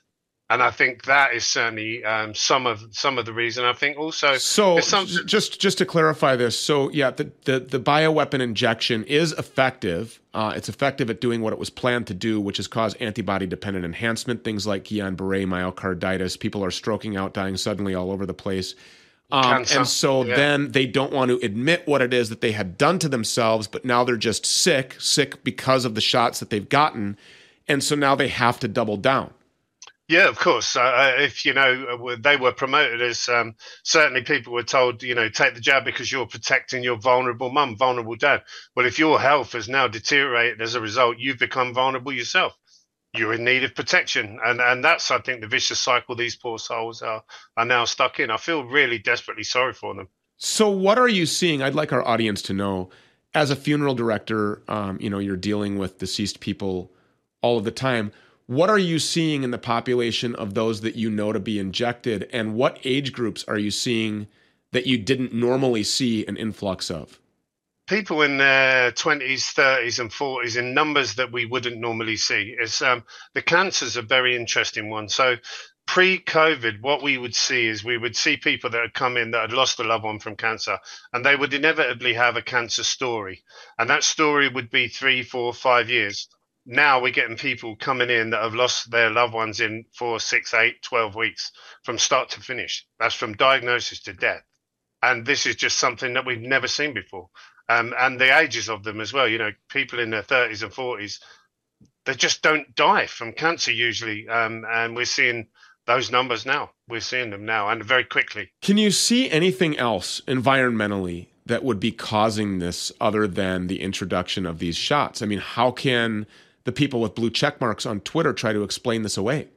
And I think that is certainly some of the reason. I think also. So just to clarify this, so yeah, the bioweapon injection is effective. It's effective at doing what it was planned to do, which is cause antibody-dependent enhancement, things like Guillain-Barré, myocarditis. People are stroking out, dying suddenly all over the place. And so then they don't want to admit what it is that they had done to themselves, but now they're just sick because of the shots that they've gotten. And so now they have to double down. Yeah, of course. If, they were promoted as certainly people were told, take the jab because you're protecting your vulnerable mum, vulnerable dad. Well, if your health has now deteriorated as a result, you've become vulnerable yourself. You're in need of protection. And that's, I think, the vicious cycle these poor souls are now stuck in. I feel really desperately sorry for them. So what are you seeing? I'd like our audience to know, as a funeral director, you're dealing with deceased people all of the time. What are you seeing in the population of those that you know to be injected, and what age groups are you seeing that you didn't normally see an influx of? People in their 20s, 30s, and 40s in numbers that we wouldn't normally see. The cancer's a very interesting one. So pre-COVID, what we would see is we would see people that had come in that had lost a loved one from cancer, and they would inevitably have a cancer story. And that story would be 3, 4, 5 years. Now we're getting people coming in that have lost their loved ones in 4, 6, 8, 12 weeks from start to finish. That's from diagnosis to death. And this is just something that we've never seen before. And the ages of them as well, people in their 30s and 40s, they just don't die from cancer usually. And we're seeing those numbers now. We're seeing them now, and very quickly. Can you see anything else environmentally that would be causing this other than the introduction of these shots? I mean, how can the people with blue check marks on Twitter try to explain this away?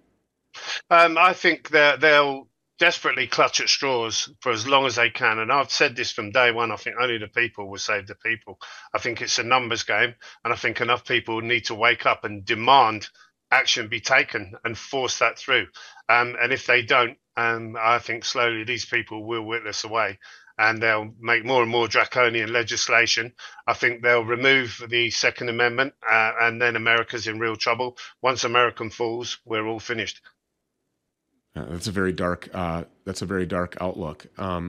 I think that they'll desperately clutch at straws for as long as they can. And I've said this from day one. I think only the people will save the people. I think it's a numbers game. And I think enough people need to wake up and demand action be taken and force that through. And if they don't, I think slowly these people will whittle away. And they'll make more and more draconian legislation. I think they'll remove the Second Amendment, and then America's in real trouble. Once America falls, we're all finished. That's a very dark outlook.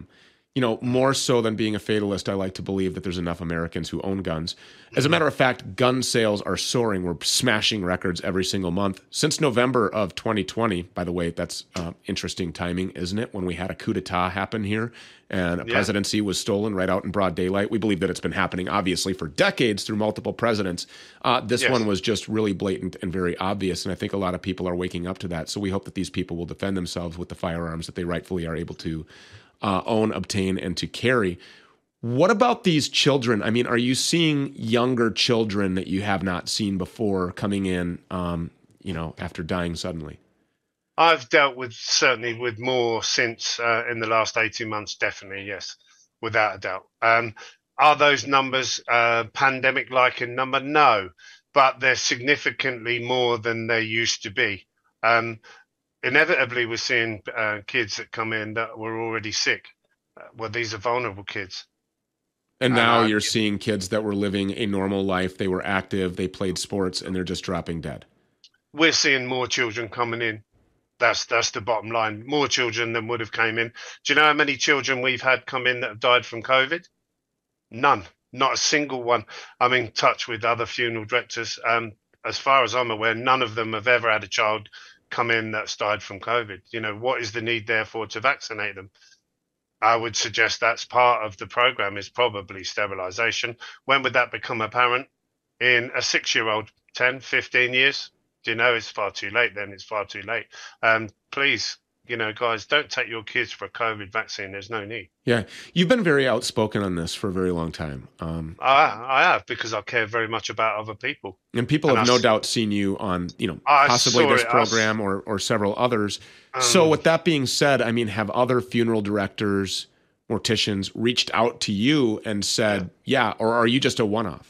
More so than being a fatalist, I like to believe that there's enough Americans who own guns. As a matter of fact, gun sales are soaring. We're smashing records every single month. Since November of 2020, by the way, that's interesting timing, isn't it? When we had a coup d'etat happen here and a presidency was stolen right out in broad daylight. We believe that it's been happening, obviously, for decades through multiple presidents. This one was just really blatant and very obvious, and I think a lot of people are waking up to that. So we hope that these people will defend themselves with the firearms that they rightfully are able to own, obtain, and to carry. What about these children? I mean, are you seeing younger children that you have not seen before coming in, after dying suddenly? I've dealt certainly with more since in the last 18 months, definitely, yes, without a doubt. Are those numbers pandemic-like in number? No, but they're significantly more than they used to be. Inevitably, we're seeing kids that come in that were already sick. These are vulnerable kids. And now you're seeing kids that were living a normal life. They were active, they played sports, and they're just dropping dead. We're seeing more children coming in. That's the bottom line. More children than would have came in. Do you know how many children we've had come in that have died from COVID? None. Not a single one. I'm in touch with other funeral directors. As far as I'm aware, none of them have ever had a child come in that's died from COVID. What is the need therefore to vaccinate them? I would suggest that's part of the program is probably sterilization. When would that become apparent? In a 6-year-old, 10, 15 years? It's far too late then. It's far too late. Please, guys, don't take your kids for a COVID vaccine. There's no need. Yeah. You've been very outspoken on this for a very long time. I have, because I care very much about other people. And people have no doubt seen you on, possibly this program or several others. So with that being said, I mean, have other funeral directors, morticians reached out to you and said, or are you just a one-off?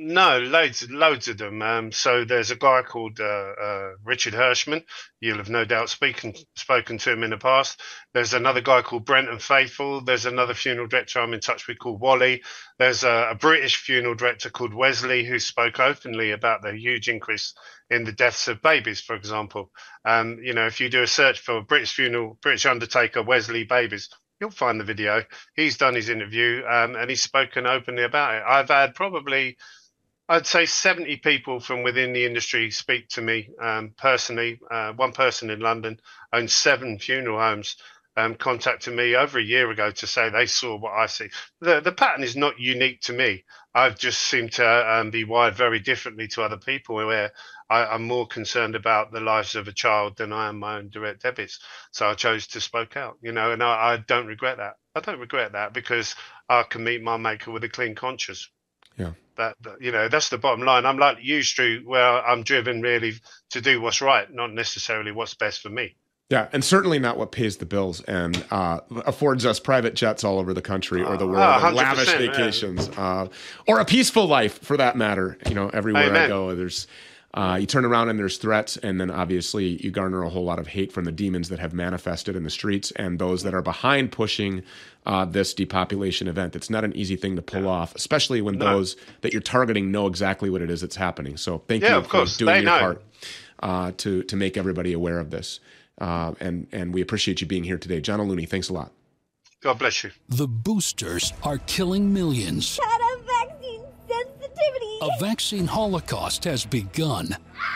No, loads of them. So there's a guy called Richard Hirschman. You'll have no doubt spoken to him in the past. There's another guy called Brenton Faithful. There's another funeral director I'm in touch with called Wally. There's a British funeral director called Wesley who spoke openly about the huge increase in the deaths of babies, for example. If you do a search for British undertaker Wesley babies, you'll find the video. He's done his interview and he's spoken openly about it. I've had probably, I'd say 70 people from within the industry speak to me personally. One person in London owns 7 funeral homes, contacted me over a year ago to say they saw what I see. The pattern is not unique to me. I've just seemed to be wired very differently to other people, where I'm more concerned about the lives of a child than I am my own direct debits. So I chose to spoke out, and I don't regret that. I don't regret that because I can meet my maker with a clean conscience. Yeah. That's the bottom line. I'm like you, Stu, where I'm driven really to do what's right, not necessarily what's best for me. Yeah, and certainly not what pays the bills and affords us private jets all over the country or the world, and lavish vacations, or a peaceful life for that matter. Everywhere I go, there's you turn around and there's threats, and then obviously you garner a whole lot of hate from the demons that have manifested in the streets and those that are behind pushing this depopulation event. It's not an easy thing to pull off, especially when those that you're targeting know exactly what it is that's happening. So thank you for doing your part to make everybody aware of this. And we appreciate you being here today. John O'Looney, thanks a lot. God bless you. The boosters are killing millions. Shut up, vaccine sensitivity. A vaccine holocaust has begun.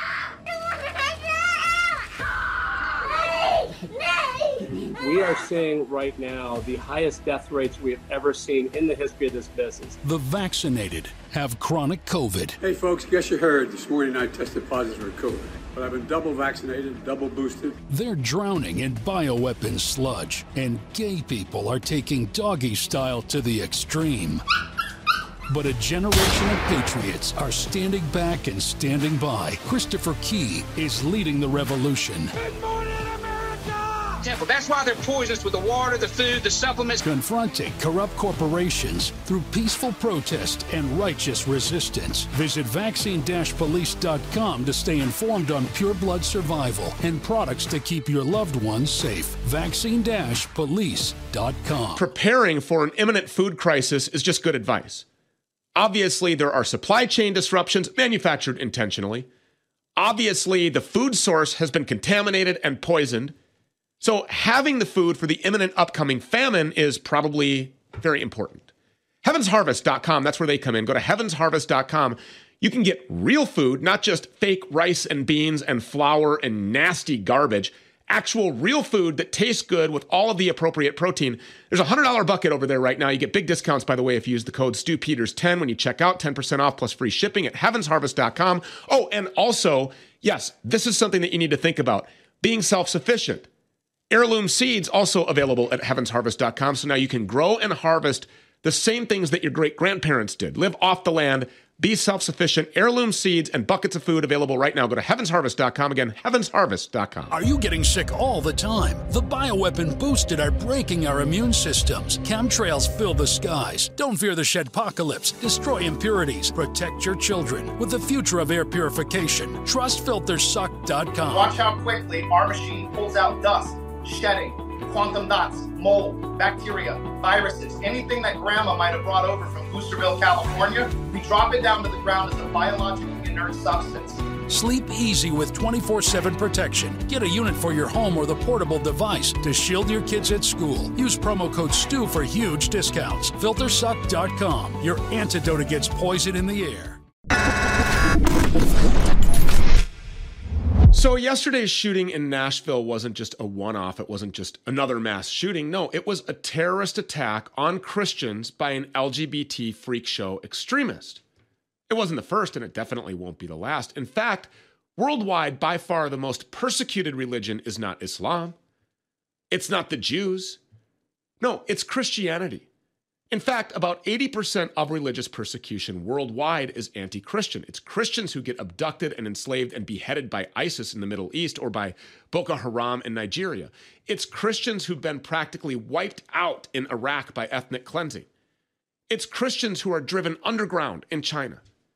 We are seeing right now the highest death rates we have ever seen in the history of this business. The vaccinated have chronic COVID. Hey, folks, guess you heard this morning I tested positive for COVID. But I've been double vaccinated, double boosted. They're drowning in bioweapon sludge, and gay people are taking doggy style to the extreme. But a generation of patriots are standing back and standing by. Christopher Key is leading the revolution. Good morning, America! Temple. That's why they're poisonous with the water, the food, the supplements. Confronting corrupt corporations through peaceful protest and righteous resistance. Visit vaccine-police.com to stay informed on pure blood survival and products to keep your loved ones safe. Vaccine-police.com. Preparing for an imminent food crisis is just good advice. Obviously, there are supply chain disruptions manufactured intentionally. Obviously, the food source has been contaminated and poisoned. So having the food for the imminent upcoming famine is probably very important. HeavensHarvest.com, that's where they come in. Go to HeavensHarvest.com. You can get real food, not just fake rice and beans and flour and nasty garbage. Actual real food that tastes good with all of the appropriate protein. There's a $100 bucket over there right now. You get big discounts, by the way, if you use the code StuPeters10 when you check out, 10% off plus free shipping at HeavensHarvest.com. Oh, and also, yes, this is something that you need to think about. Being self-sufficient. Heirloom seeds also available at HeavensHarvest.com. So now you can grow and harvest the same things that your great-grandparents did. Live off the land. Be self-sufficient. Heirloom seeds and buckets of food available right now. Go to HeavensHarvest.com. Again, HeavensHarvest.com. Are you getting sick all the time? The bioweapon boosted are breaking our immune systems. Chemtrails fill the skies. Don't fear the shedpocalypse. Destroy impurities. Protect your children with the future of air purification. TrustFilterSuck.com. Watch how quickly our machine pulls out dust, shedding, quantum dots, mold, bacteria, viruses, anything that grandma might have brought over from Boosterville, California. We drop it down to the ground as a biologically inert substance. Sleep easy with 24/7 protection. Get a unit for your home or the portable device to shield your kids at school. Use promo code STU for huge discounts. FilterSuck.com, your antidote against poison in the air. So yesterday's shooting in Nashville wasn't just a one-off. It wasn't just another mass shooting. No, it was a terrorist attack on Christians by an LGBT freak show extremist. It wasn't the first, and it definitely won't be the last. In fact, worldwide, by far the most persecuted religion is not Islam. It's not the Jews. No, it's Christianity. In fact, about 80% of religious persecution worldwide is anti-Christian. It's Christians who get abducted and enslaved and beheaded by ISIS in the Middle East or by Boko Haram in Nigeria. It's Christians who've been practically wiped out in Iraq by ethnic cleansing. It's Christians who are driven underground in China.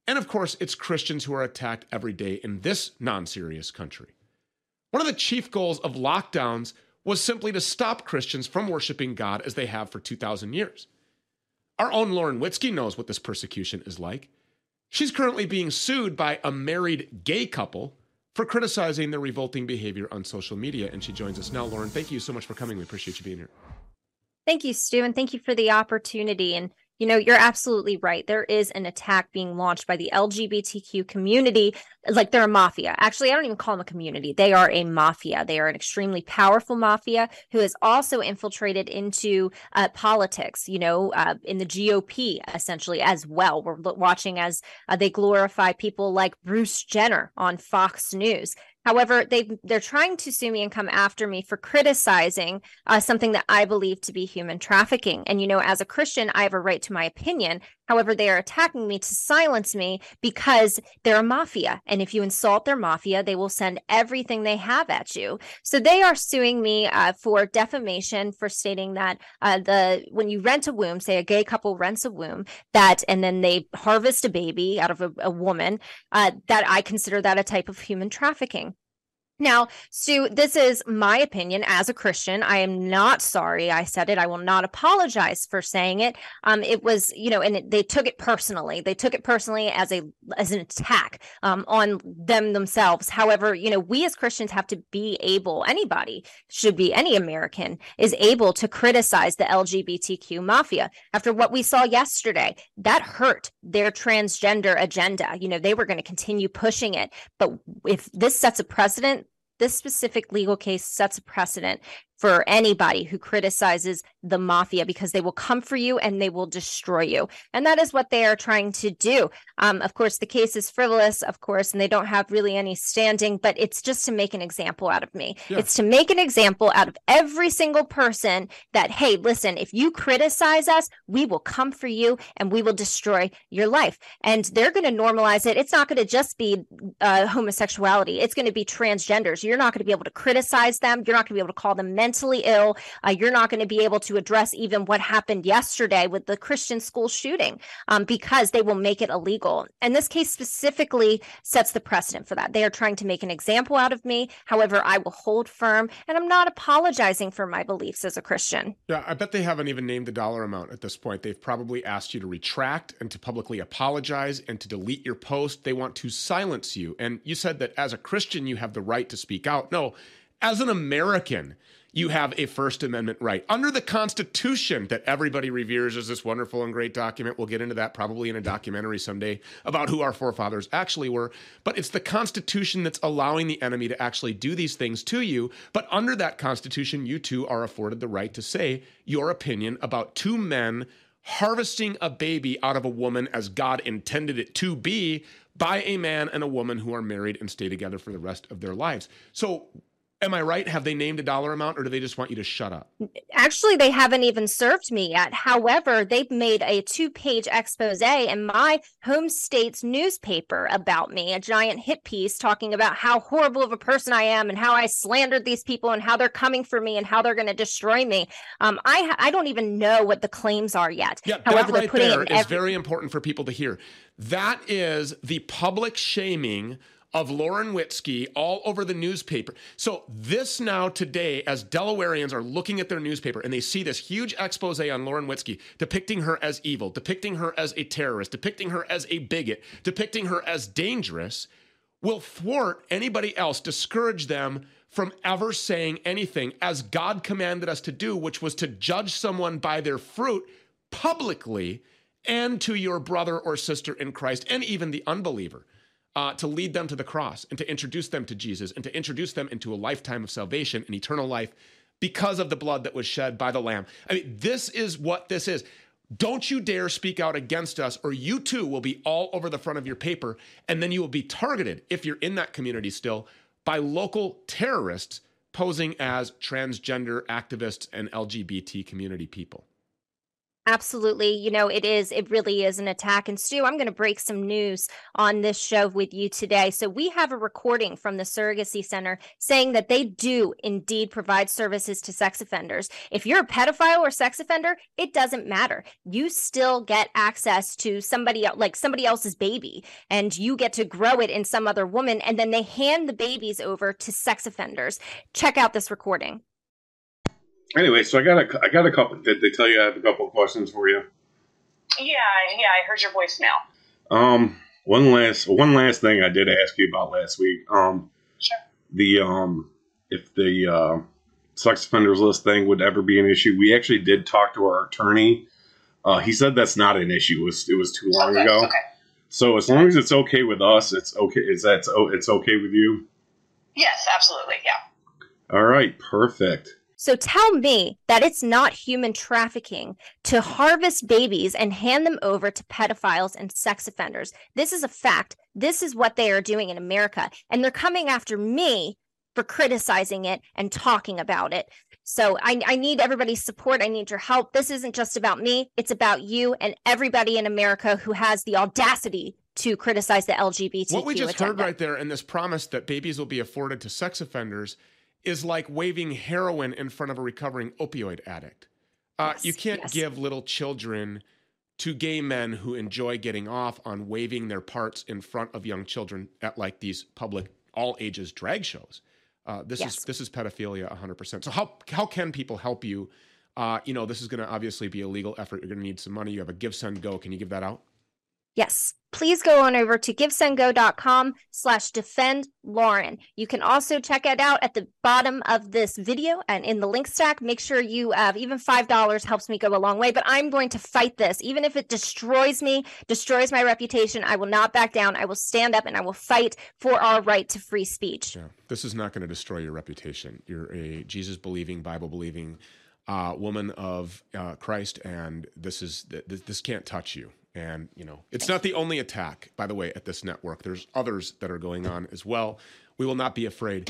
And of course, it's Christians who are attacked every day in this non-serious country. One of the chief goals of lockdowns was simply to stop Christians from worshiping God as they have for 2,000 years. Our own Lauren Witzke knows what this persecution is like. She's currently being sued by a married gay couple for criticizing their revolting behavior on social media, and she joins us now. Lauren, thank you so much for coming. We appreciate you being here. Thank you, Stu, and thank you for the opportunity. And you're absolutely right. There is an attack being launched by the LGBTQ community, like they're a mafia. Actually, I don't even call them a community. They are a mafia. They are an extremely powerful mafia who has also infiltrated into politics, in the GOP, essentially, as well. We're watching as they glorify people like Bruce Jenner on Fox News. However, they're trying to sue me and come after me for criticizing something that I believe to be human trafficking. And, as a Christian, I have a right to my opinion. However, they are attacking me to silence me because they're a mafia. And if you insult their mafia, they will send everything they have at you. So they are suing me for defamation, for stating that when you rent a womb, say a gay couple rents a womb, and then they harvest a baby out of a woman, that I consider that a type of human trafficking. Now, Stu, this is my opinion as a Christian. I am not sorry I said it. I will not apologize for saying it. It was, and they took it personally. They took it personally as an attack on themselves. However, we as Christians have to be able, anybody should be, any American is able to criticize the LGBTQ mafia. After what we saw yesterday, that hurt their transgender agenda. They were going to continue pushing it. But if this sets a precedent, this specific legal case sets a precedent for anybody who criticizes the mafia, because they will come for you and they will destroy you. And that is what they are trying to do. Of course, the case is frivolous, of course, and they don't have really any standing, but it's just to make an example out of me. Yeah. It's to make an example out of every single person that, hey, listen, if you criticize us, we will come for you and we will destroy your life. And they're going to normalize it. It's not going to just be homosexuality. It's going to be transgenders. You're not going to be able to criticize them. You're not going to be able to call them mentally ill. You're not going to be able to address even what happened yesterday with the Christian school shooting, because they will make it illegal. And this case specifically sets the precedent for that. They are trying to make an example out of me. However, I will hold firm, and I'm not apologizing for my beliefs as a Christian. Yeah, I bet they haven't even named the dollar amount at this point. They've probably asked you to retract and to publicly apologize and to delete your post. They want to silence you. And you said that as a Christian, you have the right to speak out. No, as an American, you have a First Amendment right under the Constitution that everybody reveres as this wonderful and great document. We'll get into that probably in a documentary someday about who our forefathers actually were. But it's the Constitution that's allowing the enemy to actually do these things to you. But under that Constitution, you too are afforded the right to say your opinion about two men harvesting a baby out of a woman as God intended it to be by a man and a woman who are married and stay together for the rest of their lives. So am I right? Have they named a dollar amount, or do they just want you to shut up? Actually, they haven't even served me yet. However, they've made a 2-page expose in my home state's newspaper about me, a giant hit piece talking about how horrible of a person I am and how I slandered these people and how they're coming for me and how they're going to destroy me. I don't even know what the claims are yet. Yeah, however, that right there is very important for people to hear. That is the public shaming of Lauren Witzke all over the newspaper. So this now today, as Delawareans are looking at their newspaper and they see this huge expose on Lauren Witzke depicting her as evil, depicting her as a terrorist, depicting her as a bigot, depicting her as dangerous, will thwart anybody else, discourage them from ever saying anything as God commanded us to do, which was to judge someone by their fruit publicly and to your brother or sister in Christ and even the unbeliever. To lead them to the cross and to introduce them to Jesus and to introduce them into a lifetime of salvation and eternal life because of the blood that was shed by the Lamb. I mean, this is what this is. Don't you dare speak out against us, or you too will be all over the front of your paper, and then you will be targeted, if you're in that community still, by local terrorists posing as transgender activists and LGBT community people. Absolutely. You know, it really is an attack. And Stu, I'm going to break some news on this show with you today. So we have a recording from the Surrogacy Center saying that they do indeed provide services to sex offenders. If you're a pedophile or sex offender, it doesn't matter. You still get access to somebody else's baby, and you get to grow it in some other woman. And then they hand the babies over to sex offenders. Check out this recording. Anyway, so I got a couple. Did they tell you I have a couple of questions for you? Yeah, I heard your voicemail. One last thing I did ask you about last week. Sure. If the sex offenders list thing would ever be an issue, we actually did talk to our attorney. He said that's not an issue. It was too long ago. Okay. So as long as it's okay with us, it's okay. It's okay with you? Yes, absolutely. Yeah. All right. Perfect. So tell me that it's not human trafficking to harvest babies and hand them over to pedophiles and sex offenders. This is a fact. This is what they are doing in America. And they're coming after me for criticizing it and talking about it. So I need everybody's support. I need your help. This isn't just about me. It's about you and everybody in America who has the audacity to criticize the LGBTQ What we just agenda. heard right there in this promise that babies will be afforded to sex offenders is like waving heroin in front of a recovering opioid addict. You can't give little children to gay men who enjoy getting off on waving their parts in front of young children at like these public all ages drag shows. This is pedophilia 100%. So how can people help you? This is going to obviously be a legal effort. You're going to need some money. You have a Give, Send, Go. Can you give that out? Yes. Please go on over to givesendgo.com/defendlauren. You can also check it out at the bottom of this video and in the link stack. Make sure you even $5 helps me go a long way. But I'm going to fight this. Even if it destroys me, destroys my reputation, I will not back down. I will stand up and I will fight for our right to free speech. Yeah. This is not going to destroy your reputation. You're a Jesus-believing, Bible-believing woman of Christ, and this can't touch you. And, it's not the only attack, by the way, at this network. There's others that are going on as well. We will not be afraid.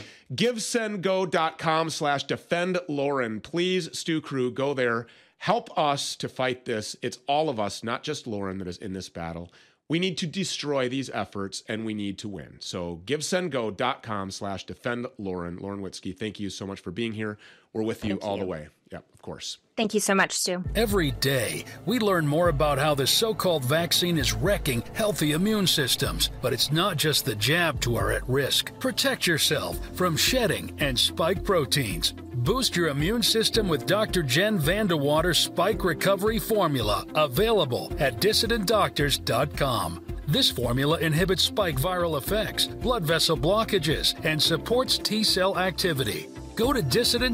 GiveSendGo.com/defendlauren. Please, Stu Crew, go there. Help us to fight this. It's all of us, not just Lauren, that is in this battle. We need to destroy these efforts, and we need to win. So GiveSendGo.com/defendlauren. Lauren Witzke, thank you so much for being here. We're with you all the way. Yeah, of course. Thank you so much, Stu. Every day, we learn more about how the so-called vaccine is wrecking healthy immune systems. But it's not just the jabbed who are at risk. Protect yourself from shedding and spike proteins. Boost your immune system with Dr. Jen Vandewater's Spike Recovery Formula, available at DissidentDoctors.com. This formula inhibits spike viral effects, blood vessel blockages, and supports T-cell activity. Go to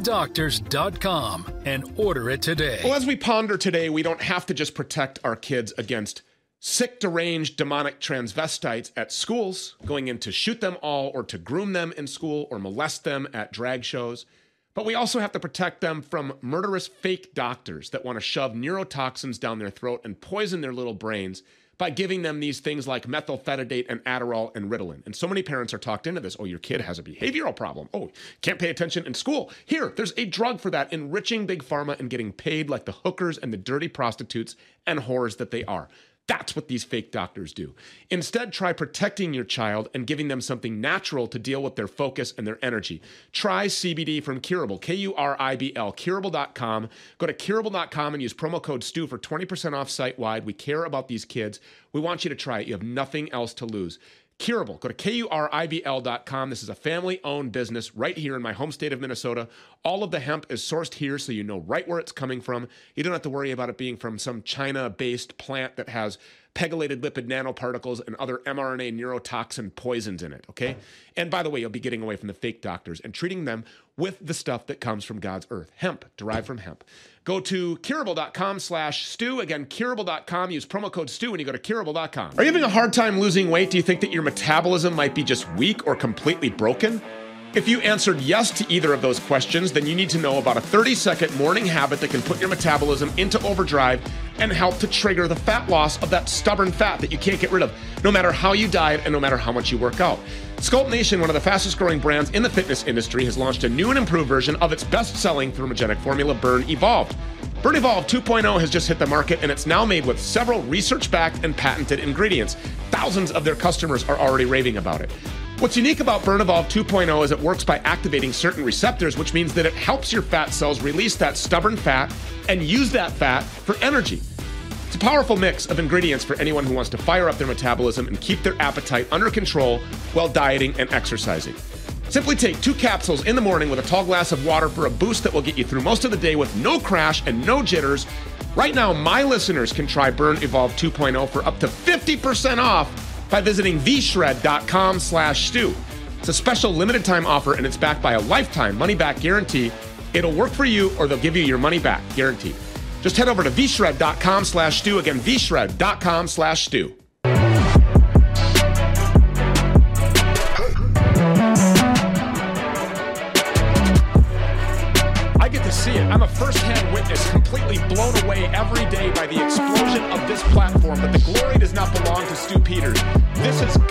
DissidentDoctors.com and order it today. Well, as we ponder today, we don't have to just protect our kids against sick, deranged, demonic transvestites at schools, going in to shoot them all or to groom them in school or molest them at drag shows. But we also have to protect them from murderous fake doctors that want to shove neurotoxins down their throat and poison their little brains by giving them these things like methylphenidate and Adderall and Ritalin. And so many parents are talked into this. Oh, your kid has a behavioral problem. Oh, can't pay attention in school. Here, there's a drug for that, enriching Big Pharma and getting paid like the hookers and the dirty prostitutes and whores that they are. That's what these fake doctors do. Instead, try protecting your child and giving them something natural to deal with their focus and their energy. Try CBD from Curable, Kuribl, Curable.com. Go to Curable.com and use promo code STU for 20% off site-wide. We care about these kids. We want you to try it. You have nothing else to lose. Curable. Go to Kuribl.com. This is a family-owned business right here in my home state of Minnesota. All of the hemp is sourced here, so you know right where it's coming from. You don't have to worry about it being from some China-based plant that has pegylated lipid nanoparticles and other mRNA neurotoxin poisons in it, okay? And by the way, you'll be getting away from the fake doctors and treating them with the stuff that comes from God's earth, hemp, derived from hemp. Go to Curable.com/Stu. Again, Curable.com. Use promo code STU when you go to Curable.com. Are you having a hard time losing weight? Do you think that your metabolism might be just weak or completely broken? If you answered yes to either of those questions, then you need to know about a 30-second morning habit that can put your metabolism into overdrive and help to trigger the fat loss of that stubborn fat that you can't get rid of, no matter how you diet and no matter how much you work out. Sculpt Nation, one of the fastest growing brands in the fitness industry, has launched a new and improved version of its best-selling thermogenic formula, Burn Evolved. Burn Evolve 2.0 has just hit the market, and it's now made with several research-backed and patented ingredients. Thousands of their customers are already raving about it. What's unique about Burn Evolve 2.0 is it works by activating certain receptors, which means that it helps your fat cells release that stubborn fat and use that fat for energy. It's a powerful mix of ingredients for anyone who wants to fire up their metabolism and keep their appetite under control while dieting and exercising. Simply take 2 capsules in the morning with a tall glass of water for a boost that will get you through most of the day with no crash and no jitters. Right now, my listeners can try Burn Evolve 2.0 for up to 50% off by visiting vshred.com/stew. It's a special limited time offer, and it's backed by a lifetime money-back guarantee. It'll work for you, or they'll give you your money back, guaranteed. Just head over to vshred.com/stew. Again, vshred.com/stew. See it. I'm a first-hand witness, completely blown away every day by the explosion of this platform, but the glory does not belong to Stu Peters. This is